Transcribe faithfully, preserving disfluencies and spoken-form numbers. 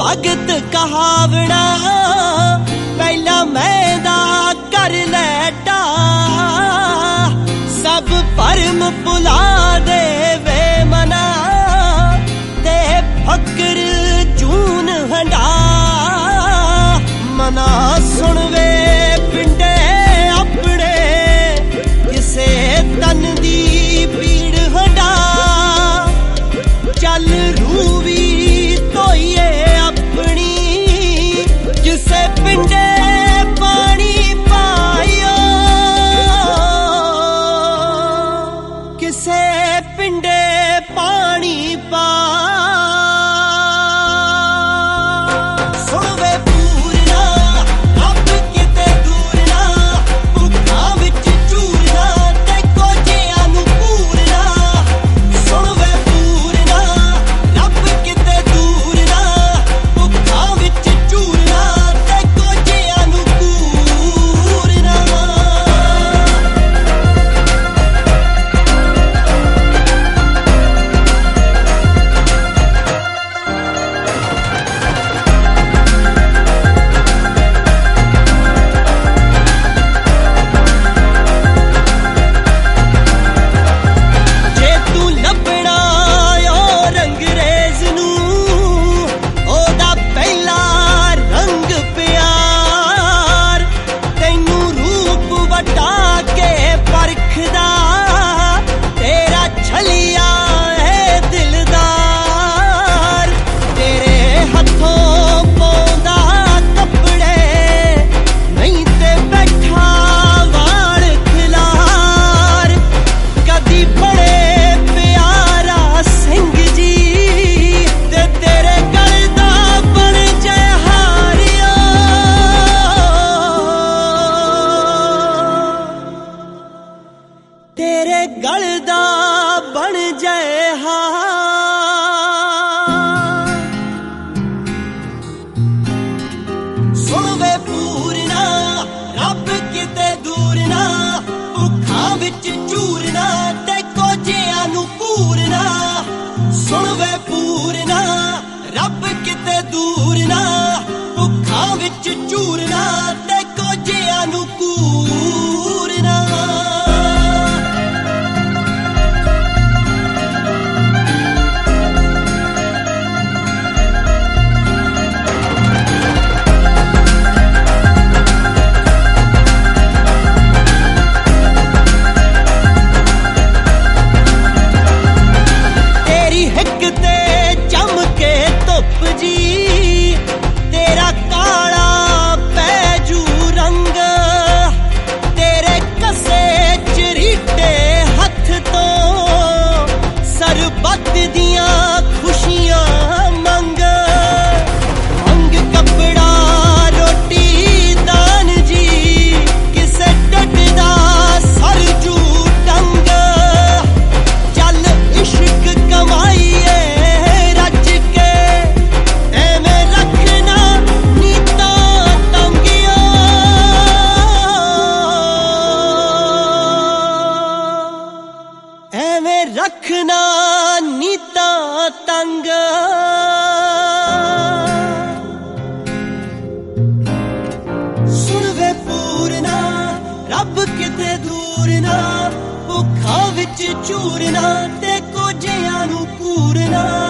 भगत कहावना पहला मैदा कर लैटा सब भरम भुला दे वे मना ते फकर जून हंडा मना सुन वे पिंडे अपने किसे तन दी पीड़ हंडा चल रूवी धोइए अपनी किसे पिंडे पानी पाइयो किसे पिंडे पानी पा तेरे गल दा बन जाए हार सुन वे पूरना रब किते दूर ना भुखा विच चूरना ते कोजियां नू पूरना सुन वे पूरना रब किते दूर ना भुखा विच चूरना ते कोजियां नू पूरना तेरा काला पैजू रंग तेरे कसे चरीटे हथ तो सरबत दियां खुशियां मंग अंग कपड़ा रोटी दान जी किसे डटदा सरजू टंग चल इश्क कमाईए रखना नीता तंग सुन वे पूरना रब किते दूर ना भुखा विच चूरना ते कोजियां नू पूरना